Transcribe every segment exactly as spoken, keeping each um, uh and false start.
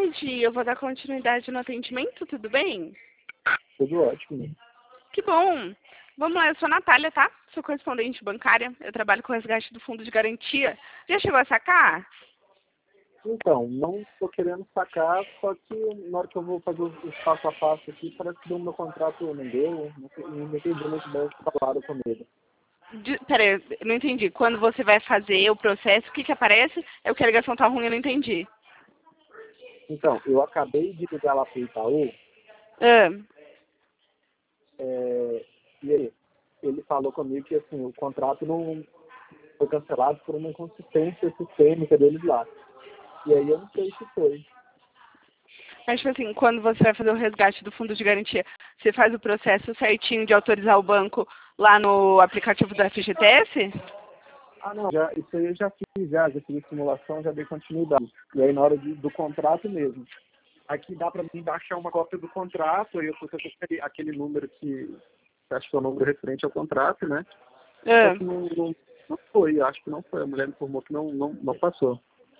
tarde. Eu vou dar continuidade no atendimento, tudo bem? Tudo ótimo. Que bom. Vamos lá, eu sou a Natália, tá? Sou correspondente bancária. Eu trabalho com resgate do fundo de garantia. Já chegou a sacar? Então, não estou querendo sacar, só que na hora que eu vou fazer os os passo a passo aqui, parece que o meu contrato não deu, não sei- não entendi muito bem o que falaram comigo. De, peraí, eu não entendi. Quando você vai fazer o processo, o que que aparece? É o que a ligação tá ruim, eu não entendi. Então, eu acabei de ligar lá para o Itaú, Ah, é, e aí, ele falou comigo que assim, o contrato não foi cancelado por uma inconsistência sistêmica deles lá. E aí eu não sei se foi. mas, tipo assim, quando você vai fazer o resgate do fundo de garantia, você faz o processo certinho de autorizar o banco lá no aplicativo do F G T S? Ah, não, já, isso aí eu já fiz, já, já fiz a simulação, já dei continuidade. E aí na hora de- do contrato mesmo. Aqui dá para mim baixar uma cópia do contrato, aí eu tô com aquele, aquele número que acho que é o número referente ao contrato, né? Só Ah, que não, não, não foi, acho que não foi. A mulher me informou que não, não, não passou.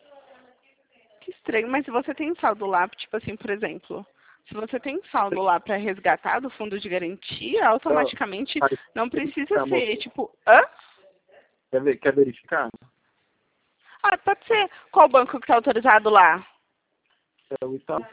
que estranho, mas se você tem saldo lá, tipo assim, por exemplo, se você tem saldo lá para resgatar do fundo de garantia, Então, automaticamente aí, não precisa verificar, moço. ser, tipo, hã? Quer, ver, quer verificar? Ah, pode ser. Qual banco que tá autorizado lá? É o Itaú.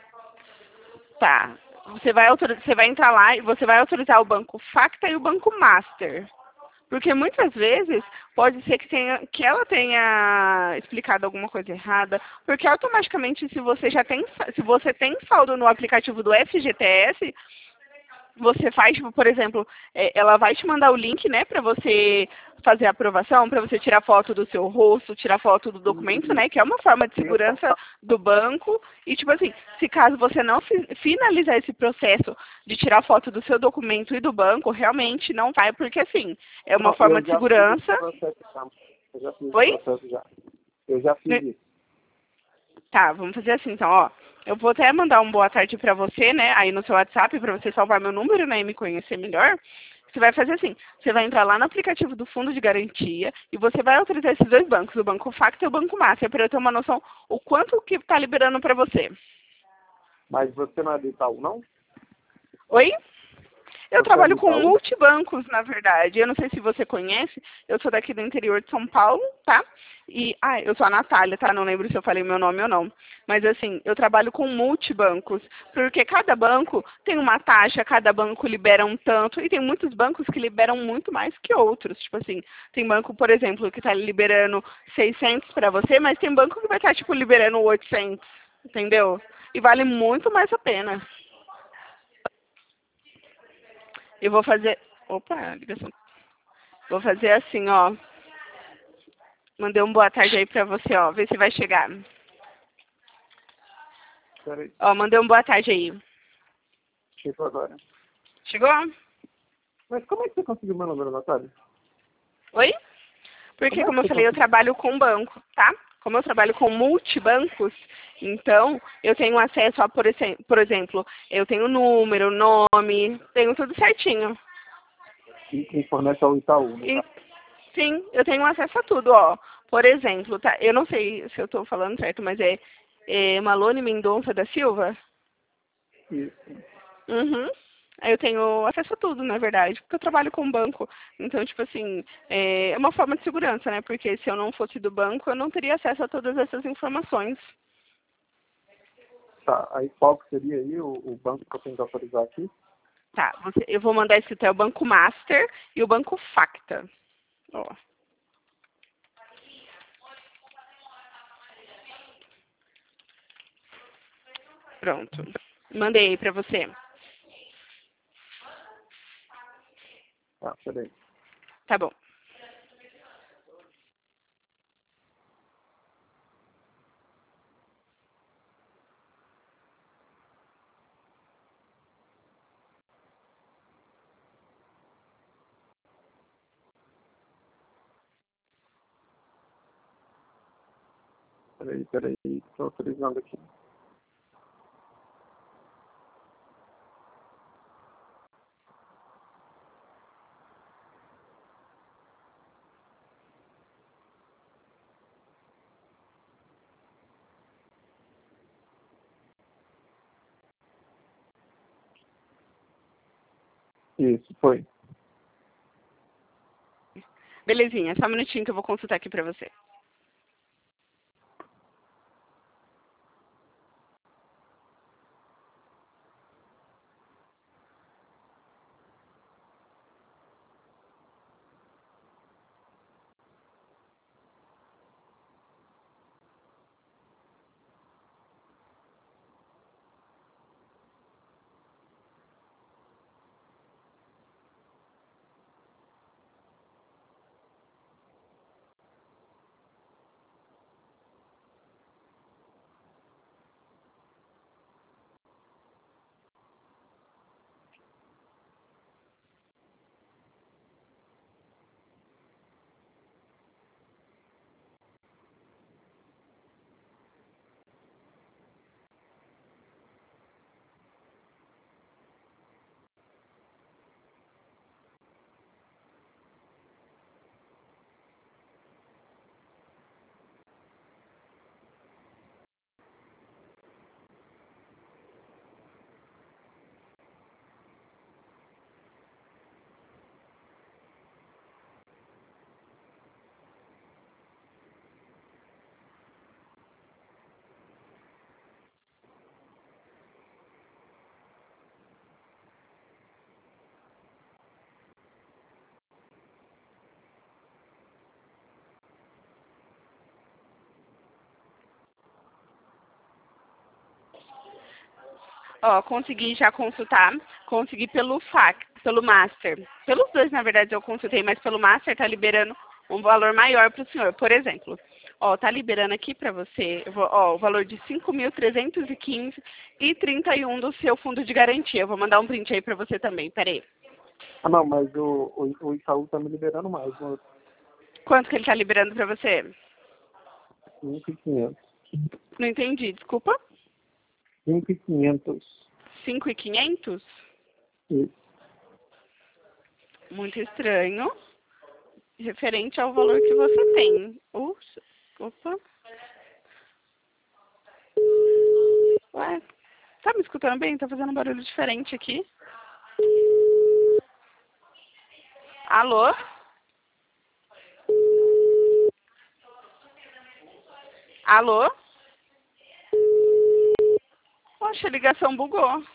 Tá. Você vai, autori- você vai entrar lá e você vai autorizar o banco Facta e o banco Master. Porque muitas vezes pode ser que, tenha, que ela tenha explicado alguma coisa errada, porque automaticamente se você já tem, sa- se você tem saldo no aplicativo do F G T S, você faz, tipo, por exemplo, é, ela vai te mandar o link, né, para você fazer a aprovação, para você tirar foto do seu rosto, tirar foto do documento, E né, que é uma forma de tem o segurança do banco. E, tipo assim, se caso você não fi- finalizar esse processo de tirar foto do seu documento e do banco, realmente não vai, porque, assim, é uma Não, forma eu de já fiz esse segurança. processo já. Eu já fiz esse Oi? processo já. Eu já fiz isso. Tá, vamos fazer assim, então, ó. Eu vou até mandar um boa tarde pra você, né, aí no seu WhatsApp, pra você salvar meu número, né, e me conhecer melhor. Você vai fazer assim, você vai entrar lá no aplicativo do Fundo de Garantia e você vai autorizar esses dois bancos, o Banco Facta e o Banco Master, para eu ter uma noção o quanto que tá liberando pra você. Mas você não é do Itaú, não? Oi? Eu Você é do trabalho com Itaú? multibancos, na verdade. Eu não sei se você conhece. Eu sou daqui do interior de São Paulo, tá? E, ah, eu sou a Natália, tá? Não lembro se eu falei meu nome ou não. Mas, assim, eu trabalho com multibancos. Porque cada banco tem uma taxa, cada banco libera um tanto. E tem muitos bancos que liberam muito mais que outros. Tipo assim, tem banco, por exemplo, que tá liberando seiscentos para você, mas tem banco que vai estar, tipo, liberando oitocentos. Entendeu? E vale muito mais a pena. Eu vou fazer. Opa, ligação. Vou fazer assim, ó. Mandei um boa tarde aí pra você, ó. Vê se vai chegar. Peraí, Ó, mandei um boa tarde aí. chegou agora. Chegou? Mas como é que você conseguiu meu número, Natália? Oi? Porque, Como é que como eu você falei, eu conseguiu? trabalho com banco, tá? Como eu trabalho com multibancos, então eu tenho acesso a, por, exe- por exemplo, eu tenho número, nome, tenho tudo certinho. E quem fornece é o Itaú, no E, caso. sim, eu tenho acesso a tudo, ó. Por exemplo, tá? Eu não sei se eu tô falando certo, mas é, é Malone Mendonça da Silva? Isso. Uhum. Aí eu tenho acesso a tudo, na verdade, porque eu trabalho com banco. Então, tipo assim, é é uma forma de segurança, né? Porque se eu não fosse do banco, eu não teria acesso a todas essas informações. Tá, aí qual que seria aí o, o banco que eu tenho que autorizar aqui? Tá, você, eu vou mandar esse até o Banco Master e o Banco Facta. Ó, pronto. Mandei aí pra você. Ah, peraí. Tá bom. Peraí, peraí, estou autorizando aqui. Isso, foi. Belezinha, só um minutinho que eu vou consultar aqui pra você. Ó, consegui já consultar, consegui pelo fac, pelo Master. Pelos dois, na verdade, eu consultei, mas pelo Master tá liberando um valor maior para o senhor. Por exemplo, ó, tá liberando aqui para você, eu vou, ó, o valor de cinco mil trezentos e quinze e trinta e um do seu fundo de garantia. Eu vou mandar um print aí para você também, peraí. Ah, não, mas o, o, o Itaú tá me liberando mais, né? Quanto que ele tá liberando para você? cinco mil e quinhentos. Não entendi, desculpa. cinco mil e quinhentos. cinco mil e quinhentos? Isso. Muito estranho. Referente ao valor que você tem. Ups, opa. Ué, tá me escutando bem? Tá fazendo um barulho diferente aqui. Alô? Alô? Poxa, a ligação bugou.